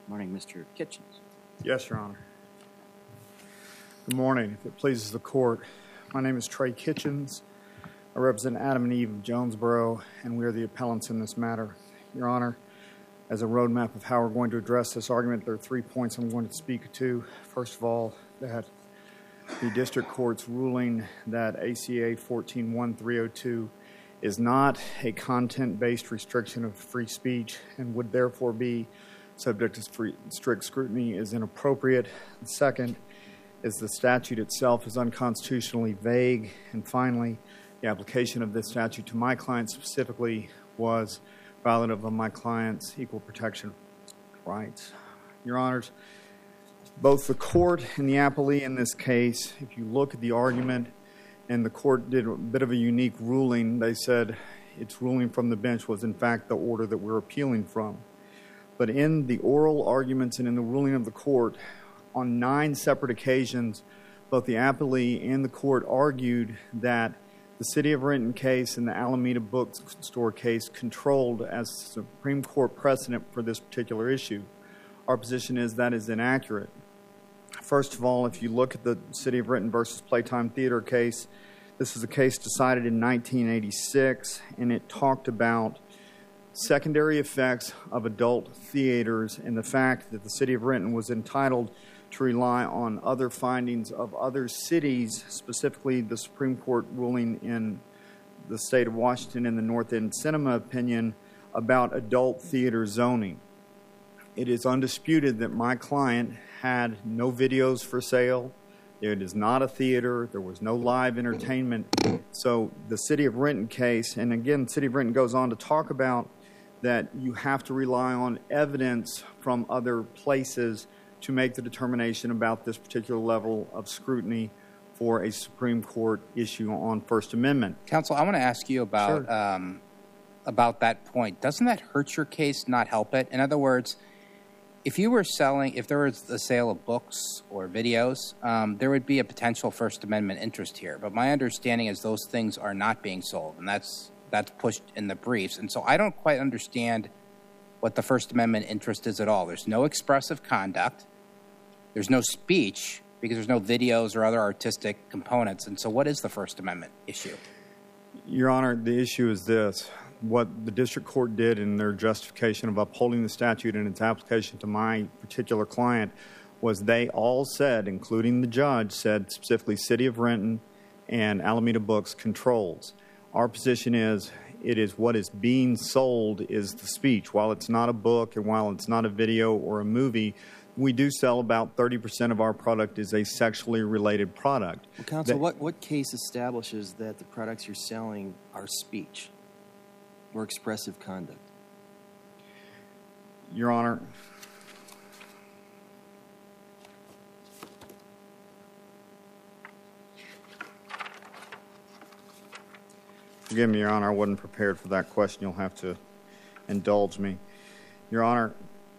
Morning, Mr. Kitchens. Yes, Your Honor. Good morning. If it pleases the court, my name is Trey Kitchens. I represent Adam and Eve of Jonesboro, and we are the appellants in this matter. Your Honor, as a roadmap of how we're going to address this argument, there are 3 points I'm going to speak to. First of all, that the district court's ruling that ACA 14-1302 is not a content-based restriction of free speech and would therefore be subject to strict scrutiny is inappropriate. The second is the statute itself is unconstitutionally vague. And finally, the application of this statute to my client specifically was violative of my client's equal protection rights. Your Honors, both the court and the appellee in this case, if you look at the argument, and the court did a bit of a unique ruling. They said its ruling from the bench was in fact the order that we're appealing from. But in the oral arguments and in the ruling of the court, on 9 separate occasions, both the appellee and the court argued that the City of Renton case and the Alameda Bookstore case controlled as Supreme Court precedent for this particular issue. Our position is that is inaccurate. First of all, if you look at the City of Renton versus Playtime Theater case, this is a case decided in 1986, and it talked about secondary effects of adult theaters and the fact that the City of Renton was entitled to rely on other findings of other cities, specifically the Supreme Court ruling in the state of Washington in the North End Cinema opinion about adult theater zoning. It is undisputed that my client had no videos for sale. It is not a theater. There was no live entertainment. So the City of Renton case, and again, City of Renton goes on to talk about that you have to rely on evidence from other places to make the determination about this particular level of scrutiny for a Supreme Court issue on First Amendment. Counsel, I want to ask you about that point. Doesn't that hurt your case, not help it? In other words, if there was a sale of books or videos, there would be a potential First Amendment interest here. But my understanding is those things are not being sold, and that's pushed in the briefs. And so I don't quite understand what the First Amendment interest is at all. There's no expressive conduct. There's no speech because there's no videos or other artistic components. And so what is the First Amendment issue? Your Honor, the issue is this. What the district court did in their justification of upholding the statute and its application to my particular client was they all said, including the judge, said specifically City of Renton and Alameda Books controls. Our position is it is what is being sold is the speech. While it's not a book and while it's not a video or a movie, we do sell about 30% of our product is a sexually related product. Well, counsel, what case establishes that the products you're selling are speech or expressive conduct? Your Honor, forgive me, Your Honor, I wasn't prepared for that question. You'll have to indulge me. Your Honor,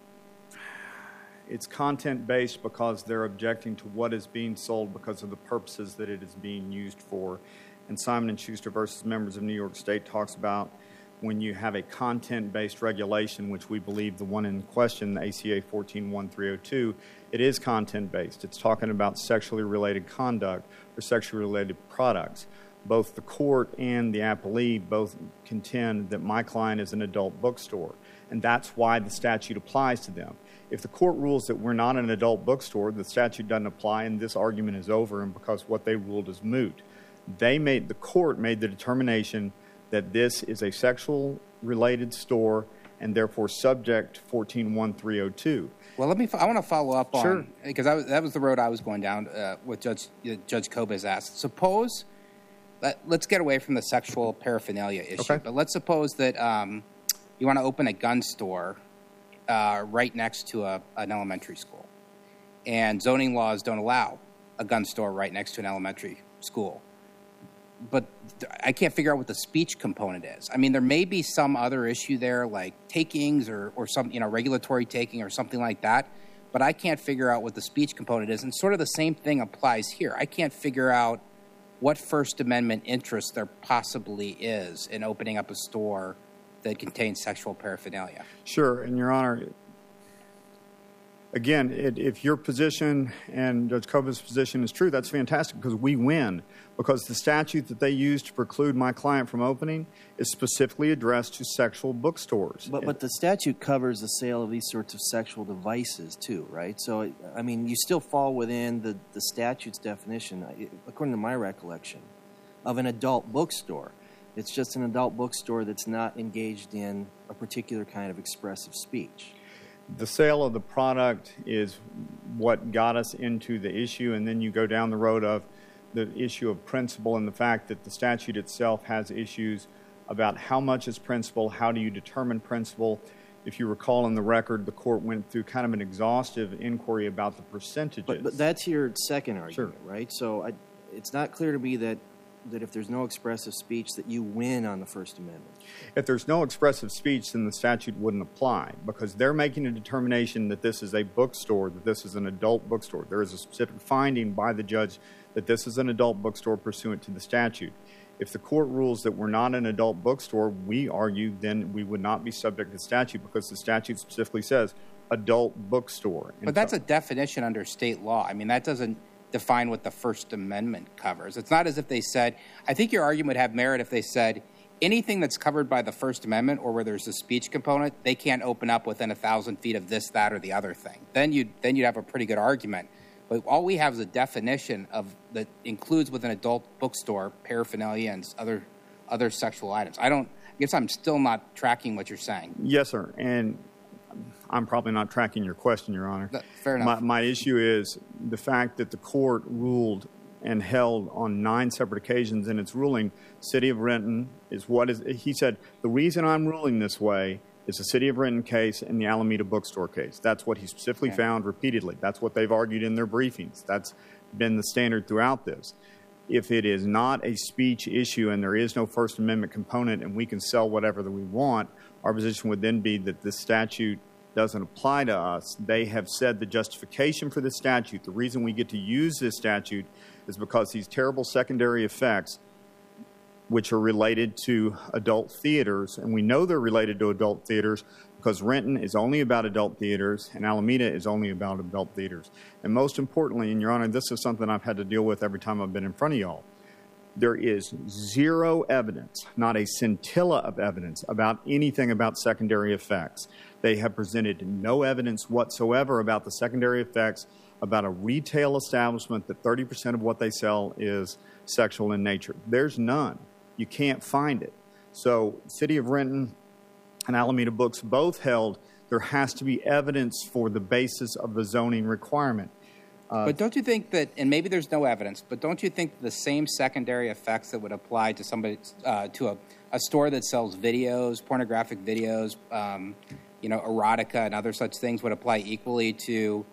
it's content-based because they're objecting to what is being sold because of the purposes that it is being used for. And Simon & Schuster versus Members of New York State talks about when you have a content-based regulation, which we believe the one in question, the ACA 14-1302, it is content-based. It's talking about sexually related conduct or sexually related products. Both the court and the appellee both contend that my client is an adult bookstore, and that's why the statute applies to them. If the court rules that we're not an adult bookstore, the statute doesn't apply and this argument is over, and because what they ruled is moot. The court made the determination that this is a sexual-related store and therefore subject to 14-1302. Well, I want to follow up on, sure, because that was the road I was going down with Judge Kobes asked. Suppose, let's get away from the sexual paraphernalia issue, but let's suppose that you want to open a gun store right next to an elementary school, and zoning laws don't allow a gun store right next to an elementary school. But I can't figure out what the speech component is. I mean, there may be some other issue there, like takings or some, regulatory taking or something like that. But I can't figure out what the speech component is. And sort of the same thing applies here. I can't figure out what First Amendment interest there possibly is in opening up a store that contains sexual paraphernalia. Sure, and Your Honor, Again, if your position and Judge Kova's position is true, that's fantastic because we win. Because the statute that they used to preclude my client from opening is specifically addressed to sexual bookstores. But the statute covers the sale of these sorts of sexual devices too, right? So, I mean, you still fall within the statute's definition, according to my recollection, of an adult bookstore. It's just an adult bookstore that's not engaged in a particular kind of expressive speech. The sale of the product is what got us into the issue, and then you go down the road of the issue of principle and the fact that the statute itself has issues about how much is principle, how do you determine principle. If you recall in the record, the court went through kind of an exhaustive inquiry about the percentages. But that's your second argument, Sure. right? So it's not clear to me that if there's no expressive speech that you win on the First Amendment. If there's no expressive speech, then the statute wouldn't apply because they're making a determination that this is a bookstore, that this is an adult bookstore. There is a specific finding by the judge that this is an adult bookstore pursuant to the statute. If the court rules that we're not an adult bookstore, we argue then we would not be subject to statute because the statute specifically says adult bookstore. But that's a definition under state law. I mean, that doesn't define what the First Amendment covers. It's not as if they said, I think your argument would have merit if they said anything that's covered by the First Amendment or where there's a speech component, they can't open up within 1,000 feet of this, that, or the other thing. Then you'd have a pretty good argument. But all we have is a definition of that includes with an adult bookstore paraphernalia and other sexual items. I guess I'm still not tracking what you're saying. Yes, sir. And I'm probably not tracking your question, Your Honor. Fair enough. My issue is the fact that the court ruled and held on 9 separate occasions in its ruling, City of Renton he said, the reason I'm ruling this way is the City of Renton case and the Alameda bookstore case. That's what he specifically found repeatedly. That's what they've argued in their briefings. That's been the standard throughout this. If it is not a speech issue and there is no First Amendment component and we can sell whatever that we want, our position would then be that this statute doesn't apply to us. They have said the justification for the statute, the reason we get to use this statute is because these terrible secondary effects, which are related to adult theaters, and we know they're related to adult theaters because Renton is only about adult theaters and Alameda is only about adult theaters. And most importantly, and Your Honor, this is something I've had to deal with every time I've been in front of y'all, there is zero evidence, not a scintilla of evidence about anything about secondary effects. They have presented no evidence whatsoever about the secondary effects about a retail establishment that 30% of what they sell is sexual in nature. There's none. You can't find it. So City of Renton and Alameda Books both held there has to be evidence for the basis of the zoning requirement. But don't you think that, and maybe there's no evidence, but don't you think the same secondary effects that would apply to somebody, to a store that sells videos, pornographic videos, erotica and other such things would apply equally to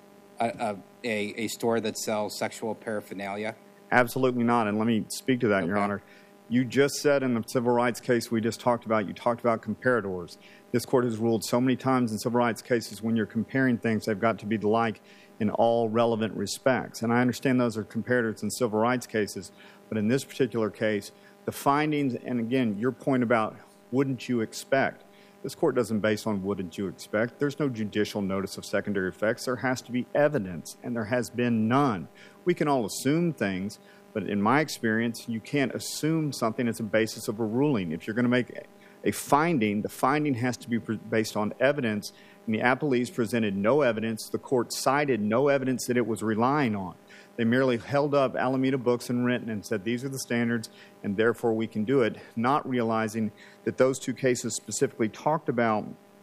a store that sells sexual paraphernalia? Absolutely not. And let me speak to that, Your Honor. You just said in the civil rights case we just talked about, you talked about comparators. This court has ruled so many times in civil rights cases when you're comparing things, they've got to be alike in all relevant respects. And I understand those are comparators in civil rights cases, but in this particular case, the findings, and again, your point about wouldn't you expect, this court doesn't base on wouldn't you expect. There's no judicial notice of secondary effects. There has to be evidence, and there has been none. We can all assume things, but in my experience, you can't assume something as a basis of a ruling. If you're going to make a finding, the finding has to be based on evidence, and the appellees presented no evidence. The court cited no evidence that it was relying on. They merely held up Alameda Books and Renton and said these are the standards, and therefore we can do it, not realizing that those two cases specifically talked about,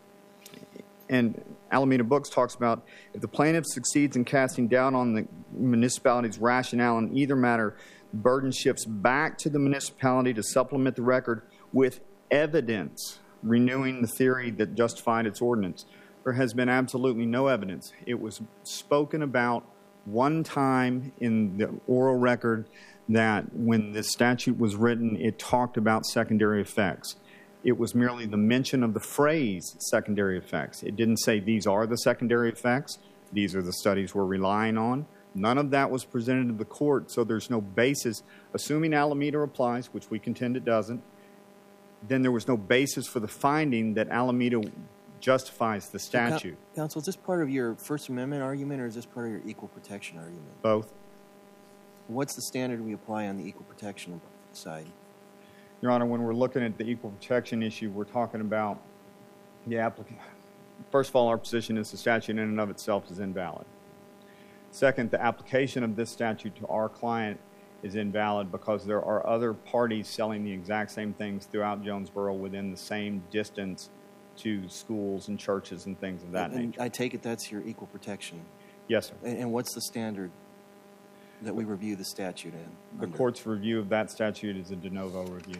and Alameda Books talks about, if the plaintiff succeeds in casting doubt on the municipality's rationale in either matter, the burden shifts back to the municipality to supplement the record with evidence, renewing the theory that justified its ordinance. There has been absolutely no evidence. It was spoken about one time in the oral record that when the statute was written, it talked about secondary effects. It was merely the mention of the phrase secondary effects. It didn't say these are the secondary effects. These are the studies we're relying on. None of that was presented to the court, so there's no basis. Assuming Alameda applies, which we contend it doesn't, then there was no basis for the finding that Alameda justifies the statute. Counsel, is this part of your First Amendment argument or is this part of your equal protection argument? Both. What's the standard we apply on the equal protection side? Your Honor, when we're looking at the equal protection issue, we're talking about the applicant. First of all, our position is the statute in and of itself is invalid. Second, the application of this statute to our client is invalid because there are other parties selling the exact same things throughout Jonesboro within the same distance to schools and churches and things of that nature. I take it that's your equal protection. Yes, sir. And what's the standard that we review the statute in? The court's review of that statute is a de novo review.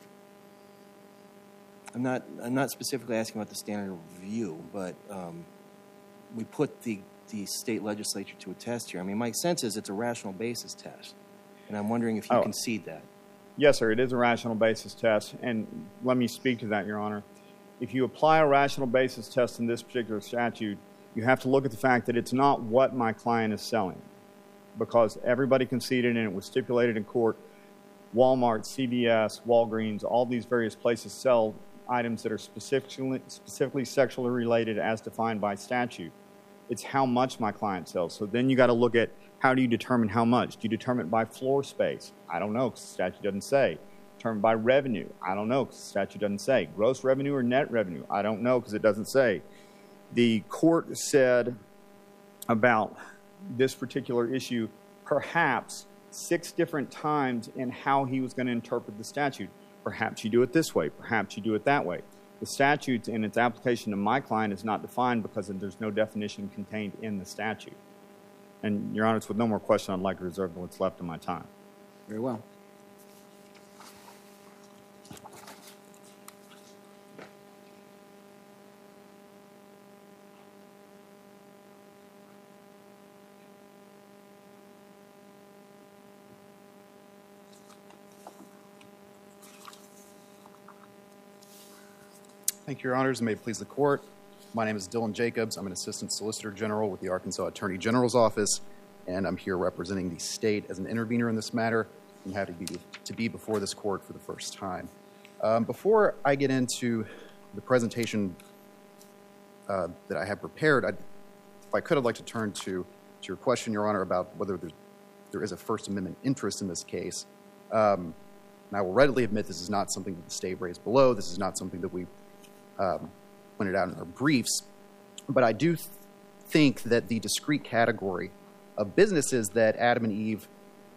I'm not specifically asking about the standard of review, but we put the state legislature to a test here. I mean, my sense is it's a rational basis test, and I'm wondering if you concede that. Yes, sir, it is a rational basis test, and let me speak to that, Your Honor. If you apply a rational basis test in this particular statute, you have to look at the fact that it's not what my client is selling, because everybody conceded and it was stipulated in court. Walmart, CVS, Walgreens, all these various places sell items that are specifically sexually related as defined by statute. It's how much my client sells. So then you got to look at how do you determine how much? Do you determine it by floor space? I don't know because the statute doesn't say. Determined by revenue? I don't know because the statute doesn't say. Gross revenue or net revenue? I don't know because it doesn't say. The court said about this particular issue perhaps 6 different times in how he was going to interpret the statute. Perhaps you do it this way. Perhaps you do it that way. The statute and its application to my client is not defined because there's no definition contained in the statute. And, Your Honor, with no more question, I'd like to reserve what's left of my time. Very well. Thank you, Your Honors, and may it please the Court. My name is Dylan Jacobs. I'm an Assistant Solicitor General with the Arkansas Attorney General's Office, and I'm here representing the state as an intervener in this matter. I'm happy to be before this Court for the first time. Before I get into the presentation that I have prepared, if I could, I'd like to turn to your question, Your Honor, about whether there is a First Amendment interest in this case. And I will readily admit this is not something that the state raised below. This is not something that we pointed out in our briefs. But I do think that the discrete category of businesses that Adam and Eve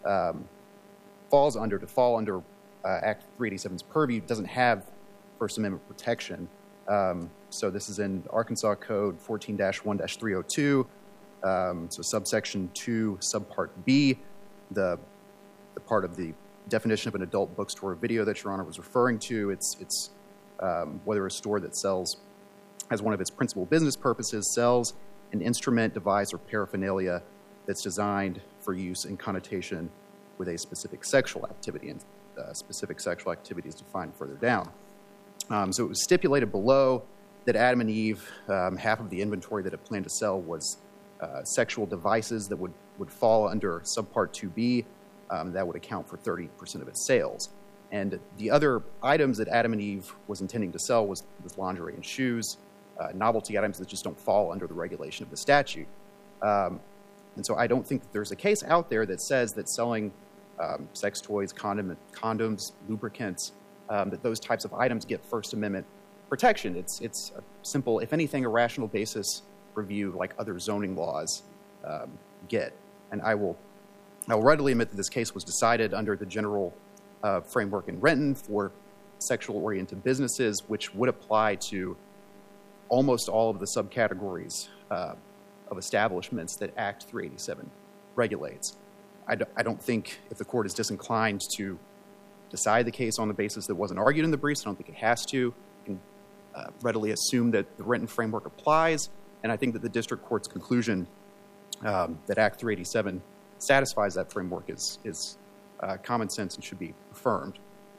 fall under Act 387's purview doesn't have First Amendment protection. So this is in Arkansas Code 14-1-302, so subsection 2, subpart B, the part of the definition of an adult bookstore video that Your Honor was referring to. It's whether a store that sells, as one of its principal business purposes, sells an instrument, device, or paraphernalia that's designed for use in connotation with a specific sexual activity, and specific sexual activity is defined further down. So it was stipulated below that Adam and Eve, half of the inventory that it planned to sell was sexual devices that would fall under subpart 2B. That would account for 30% of its sales. And the other items that Adam and Eve was intending to sell was lingerie and shoes, novelty items that just don't fall under the regulation of the statute. And so I don't think that there's a case out there that says that selling sex toys, condoms, lubricants, that those types of items get First Amendment protection. It's a simple, if anything, a rational basis review like other zoning laws get. And I'll readily admit that this case was decided under the general framework in Renton for sexual-oriented businesses, which would apply to almost all of the subcategories of establishments that Act 387 regulates. I don't think, if the court is disinclined to decide the case on the basis that wasn't argued in the briefs, I don't think it has to. You can readily assume that the Renton framework applies, and I think that the district court's conclusion that Act 387 satisfies that framework is common sense and should be affirmed.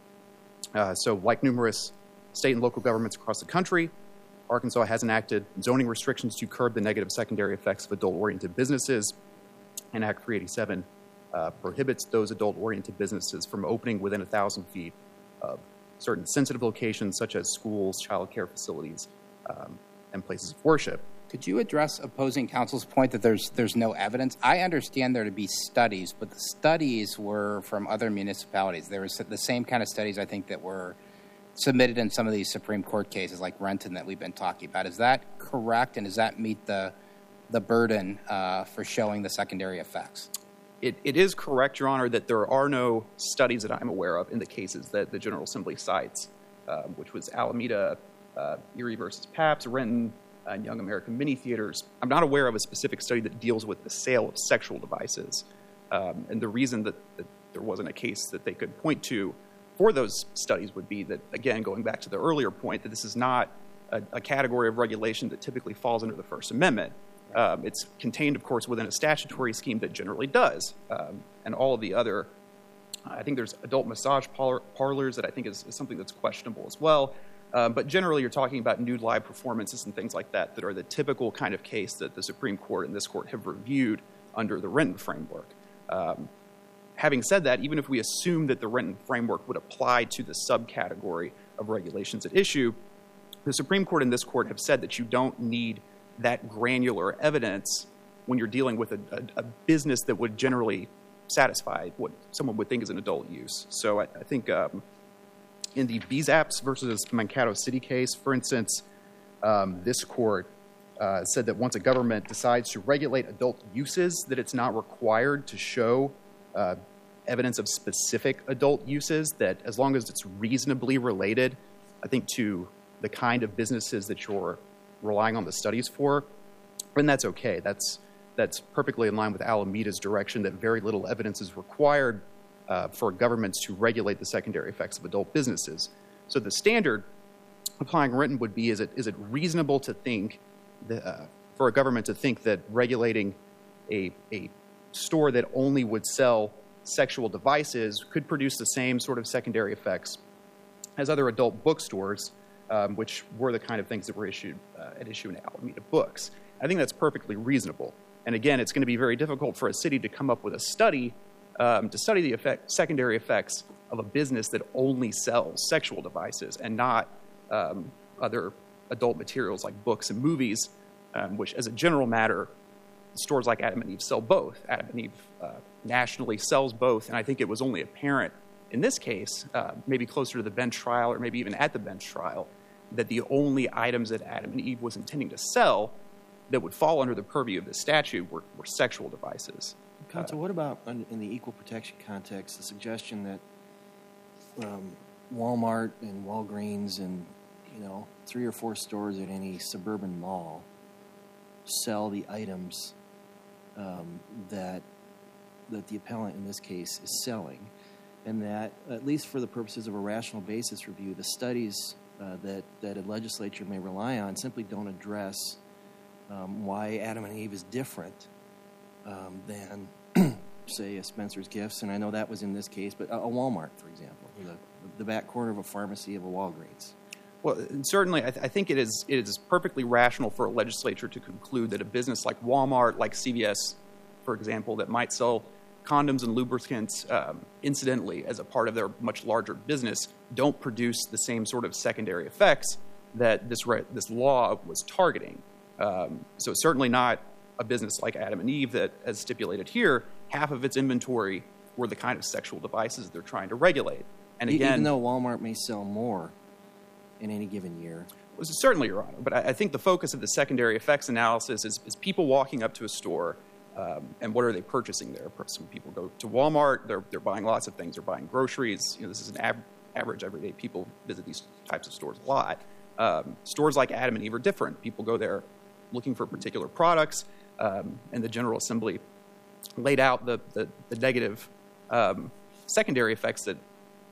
So like numerous state and local governments across the country, Arkansas has enacted zoning restrictions to curb the negative secondary effects of adult-oriented businesses, and Act 387 prohibits those adult-oriented businesses from opening within 1,000 feet of certain sensitive locations such as schools, child care facilities, and places of worship. Could you address opposing counsel's point that there's no evidence? I understand there to be studies, but the studies were from other municipalities. There was the same kind of studies, I think, that were submitted in some of these Supreme Court cases like Renton that we've been talking about. Is that correct, and does that meet the burden for showing the secondary effects? It is correct, Your Honor, that there are no studies that I'm aware of in the cases that the General Assembly cites, which was Alameda, Erie versus Pabst, Renton, and Young American Mini Theaters. I'm not aware of a specific study that deals with the sale of sexual devices. And the reason that there wasn't a case that they could point to for those studies would be that, again, going back to the earlier point, that this is not a category of regulation that typically falls under the First Amendment. It's contained, of course, within a statutory scheme that generally does. And all of the other, I think there's adult massage parlors that I think is something that's questionable as well. But generally, you're talking about nude live performances and things like that are the typical kind of case that the Supreme Court and this court have reviewed under the Renton framework. Having said that, even if we assume that the Renton framework would apply to the subcategory of regulations at issue, the Supreme Court and this court have said that you don't need that granular evidence when you're dealing with a business that would generally satisfy what someone would think is an adult use. So I think in the Bezaps versus Mankato City case, for instance, this court said that once a government decides to regulate adult uses, that it's not required to show evidence of specific adult uses, that as long as it's reasonably related, I think, to the kind of businesses that you're relying on the studies for, then that's okay. That's perfectly in line with Alameda's direction that very little evidence is required for governments to regulate the secondary effects of adult businesses. So the standard applying Renton would be, is it reasonable to think that, for a government to think that regulating a store that only would sell sexual devices could produce the same sort of secondary effects as other adult bookstores, which were the kind of things that were at issue in Alameda Books. I think that's perfectly reasonable. And again, it's going to be very difficult for a city to come up with a study to study the secondary effects of a business that only sells sexual devices and not other adult materials like books and movies, which, as a general matter, stores like Adam and Eve sell both. Adam and Eve nationally sells both, and I think it was only apparent in this case, maybe closer to the bench trial or maybe even at the bench trial, that the only items that Adam and Eve was intending to sell that would fall under the purview of the statute were sexual devices. Counsel, what about in the equal protection context, the suggestion that Walmart and Walgreens and 3 or 4 stores at any suburban mall sell the items that the appellant in this case is selling, and that, at least for the purposes of a rational basis review, the studies that a legislature may rely on simply don't address why Adam and Eve is different than, say, a Spencer's Gifts, and I know that was in this case, but a Walmart, for example, the back corner of a pharmacy of a Walgreens. Well, certainly, I think it is perfectly rational for a legislature to conclude that a business like Walmart, like CVS, for example, that might sell condoms and lubricants incidentally as a part of their much larger business, don't produce the same sort of secondary effects that this law was targeting. So it's certainly not a business like Adam and Eve that, as stipulated here, half of its inventory were the kind of sexual devices they're trying to regulate. And again, even though Walmart may sell more in any given year. Well, certainly, Your Honor. But I think the focus of the secondary effects analysis is people walking up to a store and what are they purchasing there? Some people go to Walmart, they're buying lots of things. They're buying groceries. This is an average everyday people visit these types of stores a lot. Stores like Adam and Eve are different. People go there looking for particular products, and the General Assembly laid out the negative secondary effects that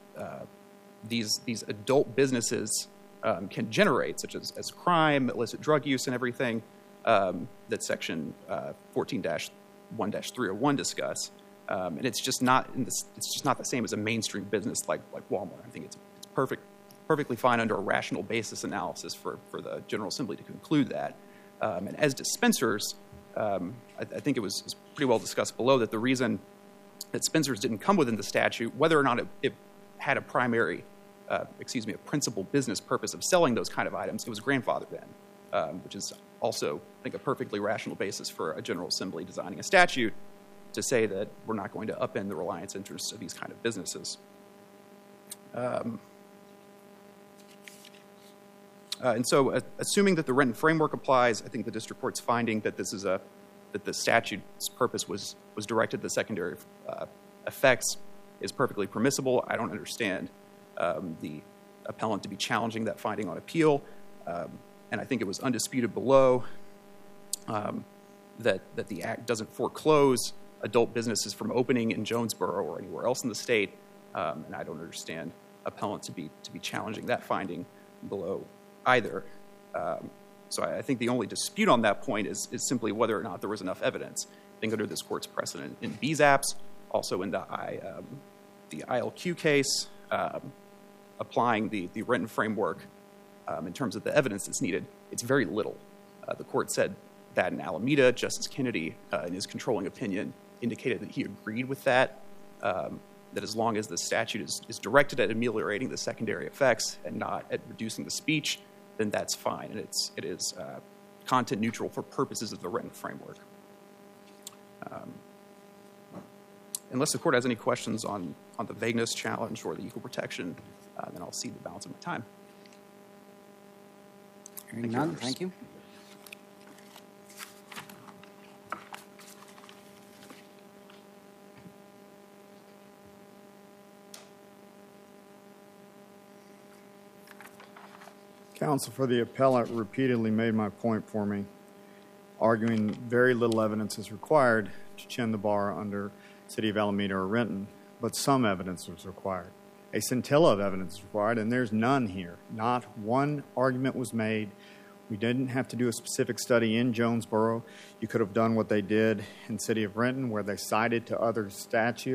these adult businesses can generate, such as crime, illicit drug use, and everything that Section 14-1-301 discuss. And it's just not the same as a mainstream business like Walmart. I think it's perfectly fine under a rational basis analysis for the General Assembly to conclude that. And as to Spencer's, I think it was pretty well discussed below that the reason that Spencer's didn't come within the statute, whether or not it had a principal business purpose of selling those kind of items, it was grandfathered in. which is also, I think, a perfectly rational basis for a General Assembly designing a statute to say that we're not going to upend the reliance interests of these kind of businesses. And so, assuming that the Renton framework applies, I think the district court's finding that that the statute's purpose was directed to secondary effects is perfectly permissible. I don't understand the appellant to be challenging that finding on appeal, and I think it was undisputed below that the act doesn't foreclose adult businesses from opening in Jonesboro or anywhere else in the state, and I don't understand appellant to be challenging that finding below either. So I think the only dispute on that point is simply whether or not there was enough evidence. I think under this court's precedent in BZAPS, also in the ILQ case, applying the Renton framework in terms of the evidence that's needed, it's very little. The court said that in Alameda, Justice Kennedy, in his controlling opinion, indicated that he agreed with that, that as long as the statute is directed at ameliorating the secondary effects and not at reducing the speech, then that's fine, and it is content neutral for purposes of the Renton framework. Unless the court has any questions on the vagueness challenge or the equal protection, then I'll cede the balance of my time. Hearing none, thank you. Counsel for the appellant repeatedly made my point for me, arguing very little evidence is required to chin the bar under City of Alameda or Renton, but some evidence was required. A scintilla of evidence is required, and there's none here. Not one argument was made. We didn't have to do a specific study in Jonesboro. You could have done what they did in City of Renton, where they cited to other studies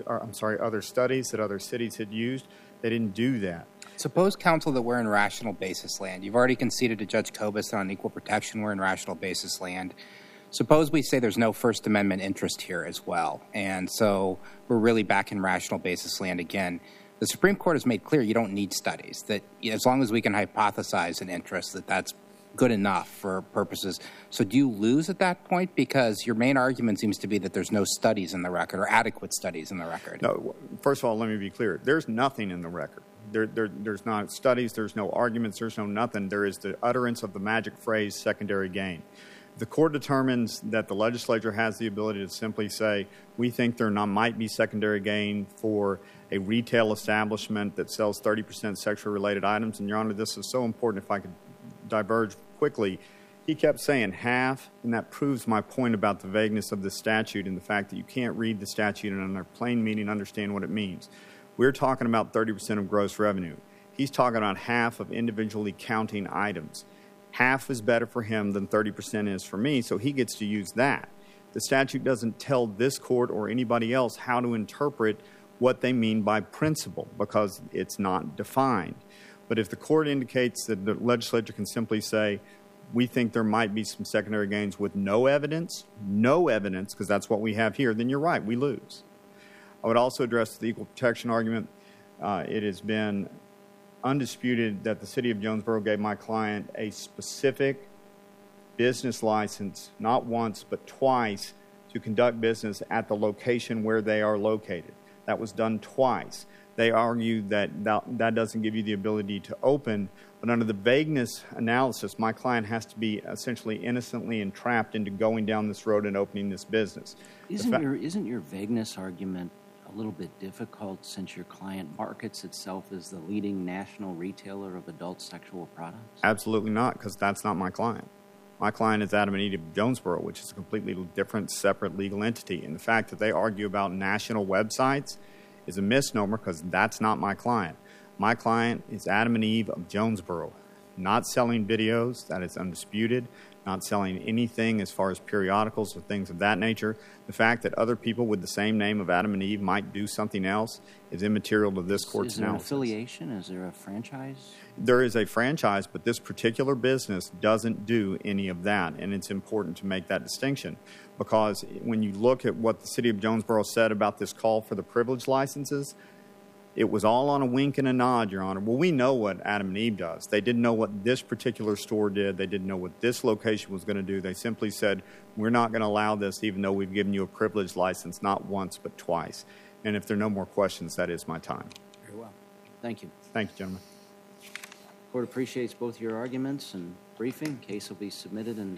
that other cities had used. They didn't do that. Suppose, counsel, that we're in rational basis land. You've already conceded to Judge Kobus on equal protection. We're in rational basis land. Suppose we say there's no First Amendment interest here as well, and so we're really back in rational basis land again. The Supreme Court has made clear you don't need studies, that as long as we can hypothesize an interest, that's good enough for purposes. So do you lose at that point? Because your main argument seems to be that there's no studies in the record or adequate studies in the record. No, first of all, let me be clear. There's nothing in the record. There's not studies, there's no arguments, there's no nothing. There is the utterance of the magic phrase, secondary gain. The court determines that the legislature has the ability to simply say, we think there might be secondary gain for a retail establishment that sells 30% sexually related items. And, Your Honor, this is so important, if I could diverge quickly. He kept saying half, and that proves my point about the vagueness of the statute and the fact that you can't read the statute and in a plain meaning understand what it means. We're talking about 30% of gross revenue. He's talking about half of individually counting items. Half is better for him than 30% is for me, so he gets to use that. The statute doesn't tell this court or anybody else how to interpret what they mean by principle because it's not defined. But if the court indicates that the legislature can simply say, we think there might be some secondary gains with no evidence, because that's what we have here, then you're right, we lose. I would also address the equal protection argument. It has been undisputed that the City of Jonesboro gave my client a specific business license, not once but twice, to conduct business at the location where they are located. That was done twice. They argue that that doesn't give you the ability to open, but under the vagueness analysis, my client has to be essentially innocently entrapped into going down this road and opening this business. Isn't your vagueness argument a little bit difficult since your client markets itself as the leading national retailer of adult sexual products? Absolutely not, because that's not my client. My client is Adam and Eve Jonesboro, which is a completely different, separate legal entity. And the fact that they argue about national websites is a misnomer because that's not my client. My client is Adam and Eve of Jonesboro, not selling videos, that is undisputed, not selling anything as far as periodicals or things of that nature. The fact that other people with the same name of Adam and Eve might do something else is immaterial to this court's analysis. Is there an affiliation? Is there a franchise? There is a franchise, but this particular business doesn't do any of that, and it's important to make that distinction because when you look at what the City of Jonesboro said about this call for the privilege licenses, It was all on a wink and a nod, Your Honor. Well, we know what Adam and Eve does. They didn't know what this particular store did. They didn't know what this location was going to do. They simply said, we're not going to allow this even though we've given you a privileged license, not once but twice. And if there are no more questions, that is my time. Very well. Thank you. Thank you, gentlemen. Court appreciates both your arguments and briefing. Case will be submitted and